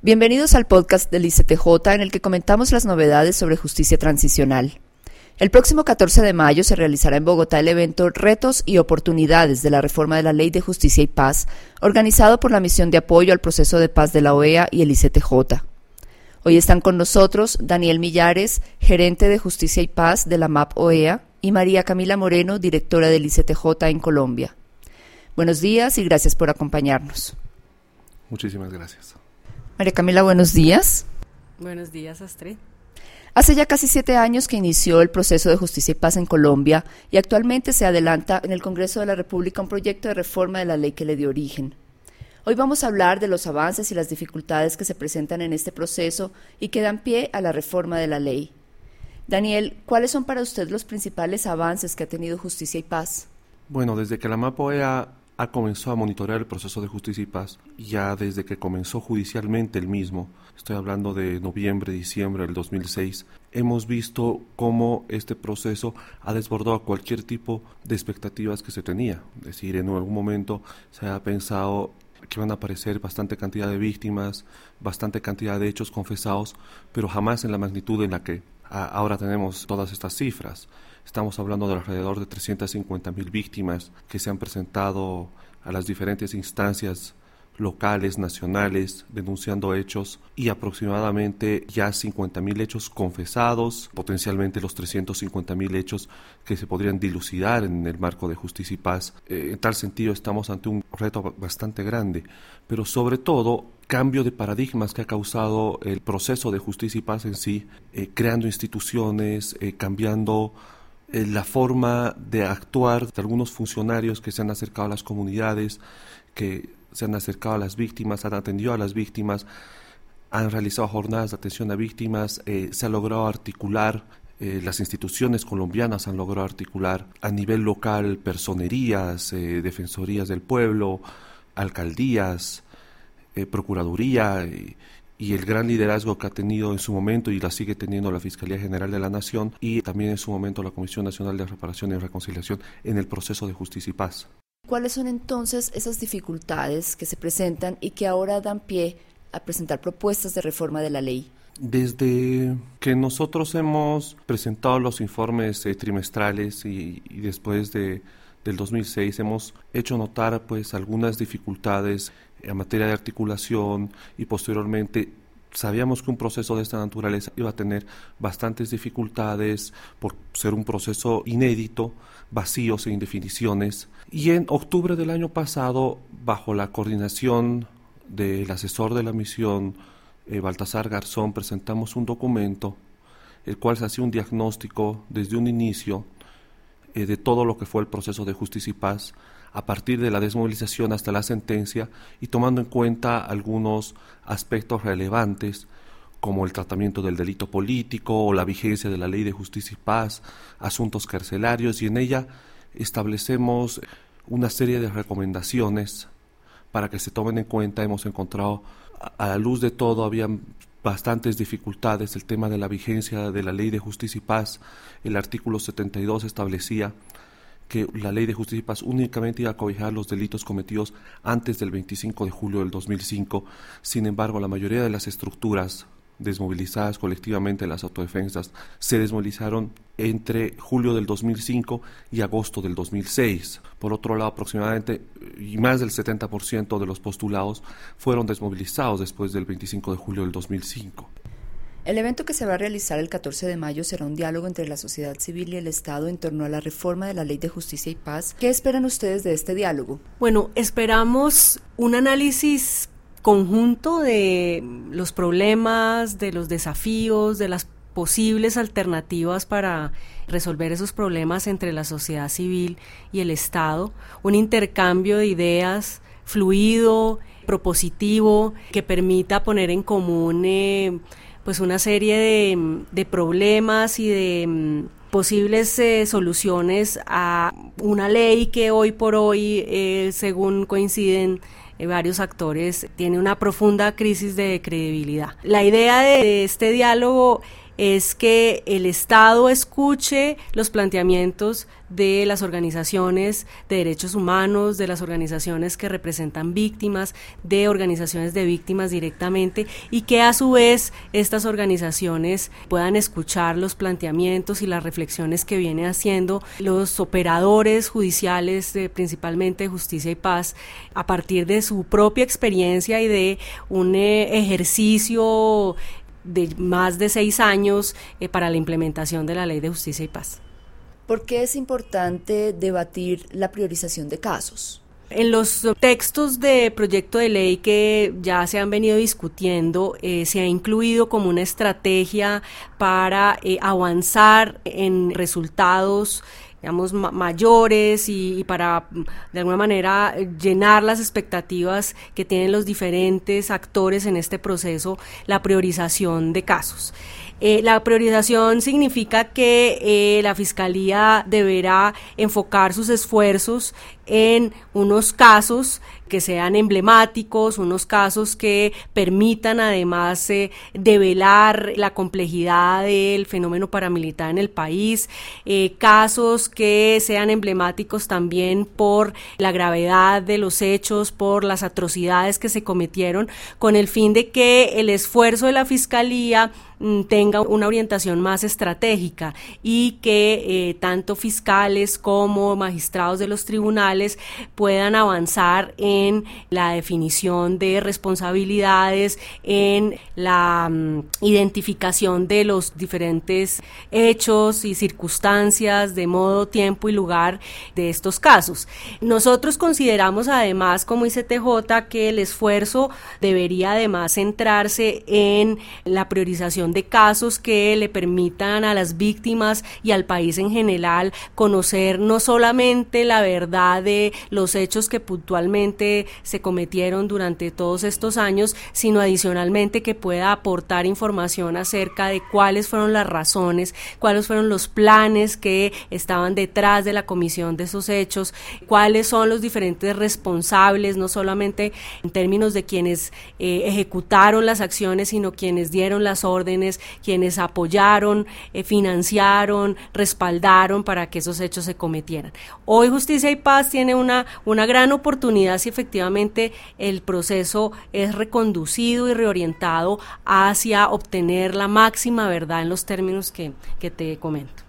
Bienvenidos al podcast del ICTJ en el que comentamos las novedades sobre justicia transicional. El próximo 14 de mayo se realizará en Bogotá el evento Retos y Oportunidades de la Reforma de la Ley de Justicia y Paz, organizado por la Misión de Apoyo al Proceso de Paz de la OEA y el ICTJ. Hoy están con nosotros Daniel Millares, gerente de Justicia y Paz de la MAP OEA, y María Camila Moreno, directora del ICTJ en Colombia. Buenos días y gracias por acompañarnos. Muchísimas gracias. María Camila, buenos días. Buenos días, Astrid. Hace ya casi 7 años que inició el proceso de justicia y paz en Colombia y actualmente se adelanta en el Congreso de la República un proyecto de reforma de la ley que le dio origen. Hoy vamos a hablar de los avances y las dificultades que se presentan en este proceso y que dan pie a la reforma de la ley. Daniel, ¿cuáles son para usted los principales avances que ha tenido Justicia y Paz? Bueno, desde que la MAP OEA comenzó a monitorear el proceso de justicia y paz, ya desde que comenzó judicialmente el mismo, estoy hablando de noviembre, diciembre del 2006, hemos visto cómo este proceso ha desbordado cualquier tipo de expectativas que se tenía. Es decir, en algún momento se ha pensado que van a aparecer bastante cantidad de víctimas, bastante cantidad de hechos confesados, pero jamás en la magnitud en la que ahora tenemos todas estas cifras. Estamos hablando de alrededor de 350,000 víctimas que se han presentado a las diferentes instancias locales, nacionales, denunciando hechos, y aproximadamente ya 50,000 hechos confesados, potencialmente los 350,000 hechos que se podrían dilucidar en el marco de justicia y paz. En tal sentido estamos ante un reto bastante grande, pero sobre todo cambio de paradigmas que ha causado el proceso de justicia y paz en sí, creando instituciones, cambiando la forma de actuar de algunos funcionarios que se han acercado a las comunidades, que se han acercado a las víctimas, han atendido a las víctimas, han realizado jornadas de atención a víctimas, se ha logrado articular, las instituciones colombianas han logrado articular a nivel local personerías, defensorías del pueblo, alcaldías, procuraduría, y el gran liderazgo que ha tenido en su momento y la sigue teniendo la Fiscalía General de la Nación y también en su momento la Comisión Nacional de Reparación y Reconciliación en el proceso de justicia y paz. ¿Cuáles son entonces esas dificultades que se presentan y que ahora dan pie a presentar propuestas de reforma de la ley? Desde que nosotros hemos presentado los informes trimestrales y después del 2006 hemos hecho notar algunas dificultades en materia de articulación, y posteriormente sabíamos que un proceso de esta naturaleza iba a tener bastantes dificultades por ser un proceso inédito, vacío, sin definiciones. Y en octubre del año pasado, bajo la coordinación del asesor de la misión, Baltasar Garzón, presentamos un documento, el cual se hacía un diagnóstico desde un inicio de todo lo que fue el proceso de justicia y paz, a partir de la desmovilización hasta la sentencia, y tomando en cuenta algunos aspectos relevantes como el tratamiento del delito político o la vigencia de la ley de justicia y paz, asuntos carcelarios, y en ella establecemos una serie de recomendaciones para que se tomen en cuenta. Hemos encontrado, a la luz de todo, había bastantes dificultades. El tema de la vigencia de la ley de justicia y paz, el artículo 72 establecía que la ley de justicia y paz únicamente iba a cobijar los delitos cometidos antes del 25 de julio del 2005. Sin embargo, la mayoría de las estructuras desmovilizadas colectivamente, las autodefensas, se desmovilizaron entre julio del 2005 y agosto del 2006. Por otro lado, aproximadamente y más del 70% de los postulados fueron desmovilizados después del 25 de julio del 2005. El evento que se va a realizar el 14 de mayo será un diálogo entre la sociedad civil y el Estado en torno a la reforma de la Ley de Justicia y Paz. ¿Qué esperan ustedes de este diálogo? Bueno, esperamos un análisis conjunto de los problemas, de los desafíos, de las posibles alternativas para resolver esos problemas entre la sociedad civil y el Estado, un intercambio de ideas fluido, propositivo, que permita poner en común una serie de problemas y de posibles soluciones a una ley que hoy por hoy, según coinciden varios actores, tiene una profunda crisis de credibilidad. La idea de este diálogo es que el Estado escuche los planteamientos de las organizaciones de derechos humanos, de las organizaciones que representan víctimas, de organizaciones de víctimas directamente, y que a su vez estas organizaciones puedan escuchar los planteamientos y las reflexiones que vienen haciendo los operadores judiciales, principalmente de Justicia y Paz, a partir de su propia experiencia y de un ejercicio de más de 6 años para la implementación de la Ley de Justicia y Paz. ¿Por qué es importante debatir la priorización de casos? En los textos de proyecto de ley que ya se han venido discutiendo, se ha incluido como una estrategia para avanzar en resultados, digamos, mayores y para, de alguna manera, llenar las expectativas que tienen los diferentes actores en este proceso, la priorización de casos. La priorización significa que la Fiscalía deberá enfocar sus esfuerzos en unos casos que sean emblemáticos, unos casos que permitan además develar la complejidad del fenómeno paramilitar en el país, casos que sean emblemáticos también por la gravedad de los hechos, por las atrocidades que se cometieron, con el fin de que el esfuerzo de la Fiscalía tenga una orientación más estratégica y que tanto fiscales como magistrados de los tribunales puedan avanzar en la definición de responsabilidades, en la identificación de los diferentes hechos y circunstancias de modo, tiempo y lugar de estos casos. Nosotros consideramos además como ICTJ que el esfuerzo debería además centrarse en la priorización de casos que le permitan a las víctimas y al país en general conocer no solamente la verdad de los hechos que puntualmente se cometieron durante todos estos años, sino adicionalmente que pueda aportar información acerca de cuáles fueron las razones, cuáles fueron los planes que estaban detrás de la comisión de esos hechos, cuáles son los diferentes responsables, no solamente en términos de quienes ejecutaron las acciones, sino quienes dieron las órdenes, quienes apoyaron, financiaron, respaldaron para que esos hechos se cometieran. Hoy Justicia y Paz tiene una gran oportunidad si efectivamente el proceso es reconducido y reorientado hacia obtener la máxima verdad en los términos que te comento.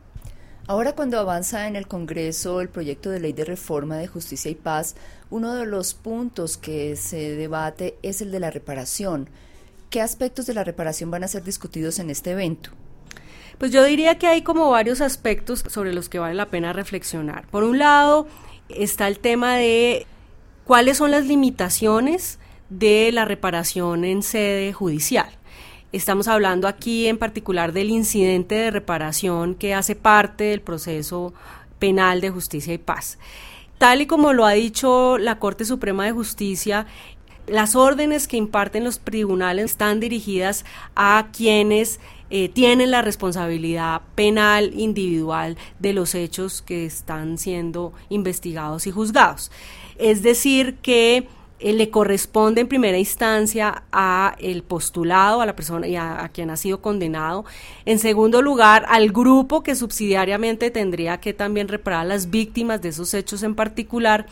Ahora, cuando avanza en el Congreso el proyecto de ley de reforma de Justicia y Paz, uno de los puntos que se debate es el de la reparación. ¿Qué aspectos de la reparación van a ser discutidos en este evento? Pues yo diría que hay como varios aspectos sobre los que vale la pena reflexionar. Por un lado, está el tema de cuáles son las limitaciones de la reparación en sede judicial. Estamos hablando aquí en particular del incidente de reparación que hace parte del proceso penal de Justicia y Paz. Tal y como lo ha dicho la Corte Suprema de Justicia, las órdenes que imparten los tribunales están dirigidas a quienes tienen la responsabilidad penal individual de los hechos que están siendo investigados y juzgados. Es decir, que le corresponde en primera instancia a el postulado, a la persona y a quien ha sido condenado. En segundo lugar, al grupo que subsidiariamente tendría que también reparar a las víctimas de esos hechos en particular.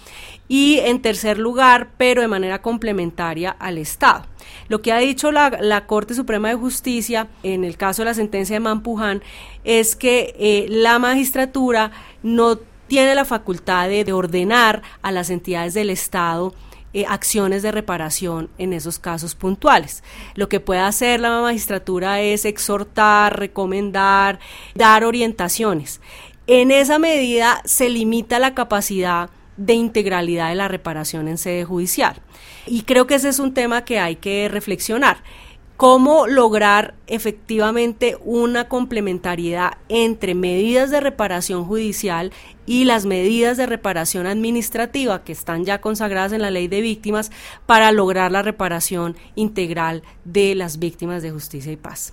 Y en tercer lugar, pero de manera complementaria, al Estado. Lo que ha dicho la Corte Suprema de Justicia en el caso de la sentencia de Mampuján es que la magistratura no tiene la facultad de ordenar a las entidades del Estado acciones de reparación en esos casos puntuales. Lo que puede hacer la magistratura es exhortar, recomendar, dar orientaciones. En esa medida se limita la capacidad de integralidad de la reparación en sede judicial. Y creo que ese es un tema que hay que reflexionar. ¿Cómo lograr efectivamente una complementariedad entre medidas de reparación judicial y las medidas de reparación administrativa que están ya consagradas en la Ley de Víctimas para lograr la reparación integral de las víctimas de Justicia y Paz?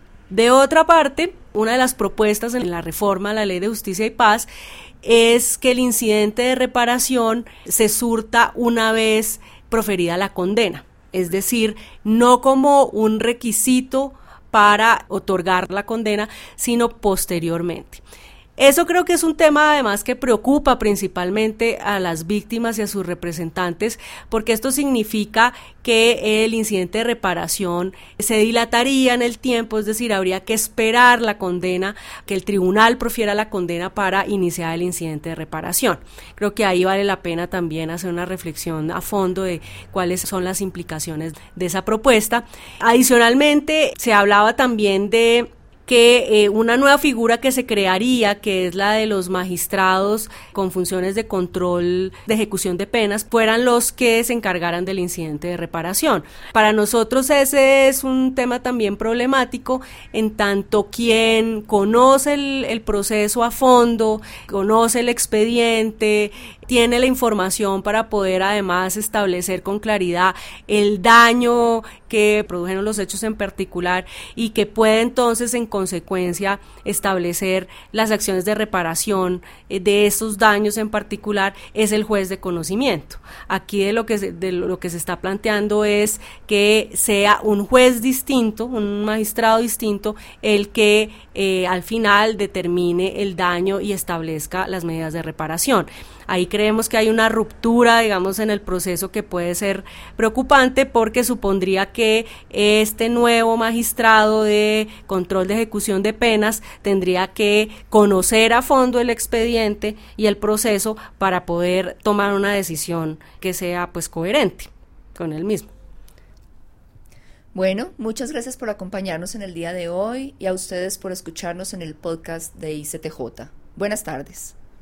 De otra parte, una de las propuestas en la reforma a la Ley de Justicia y Paz es que el incidente de reparación se surta una vez proferida la condena. Es decir, no como un requisito para otorgar la condena, sino posteriormente. Eso creo que es un tema además que preocupa principalmente a las víctimas y a sus representantes, porque esto significa que el incidente de reparación se dilataría en el tiempo, es decir, habría que esperar la condena, que el tribunal profiera la condena para iniciar el incidente de reparación. Creo que ahí vale la pena también hacer una reflexión a fondo de cuáles son las implicaciones de esa propuesta. Adicionalmente, se hablaba también de que una nueva figura que se crearía, que es la de los magistrados con funciones de control de ejecución de penas, fueran los que se encargaran del incidente de reparación. Para nosotros ese es un tema también problemático, en tanto quien conoce el proceso a fondo, conoce el expediente, tiene la información para poder además establecer con claridad el daño que produjeron los hechos en particular y que puede entonces en consecuencia establecer las acciones de reparación de esos daños en particular, es el juez de conocimiento. Aquí de lo que se está planteando es que sea un juez distinto, un magistrado distinto, el que al final determine el daño y establezca las medidas de reparación. Ahí creemos que hay una ruptura, digamos, en el proceso que puede ser preocupante, porque supondría que este nuevo magistrado de control de ejecución de penas tendría que conocer a fondo el expediente y el proceso para poder tomar una decisión que sea pues coherente con el mismo. Bueno, muchas gracias por acompañarnos en el día de hoy y a ustedes por escucharnos en el podcast de ICTJ. Buenas tardes.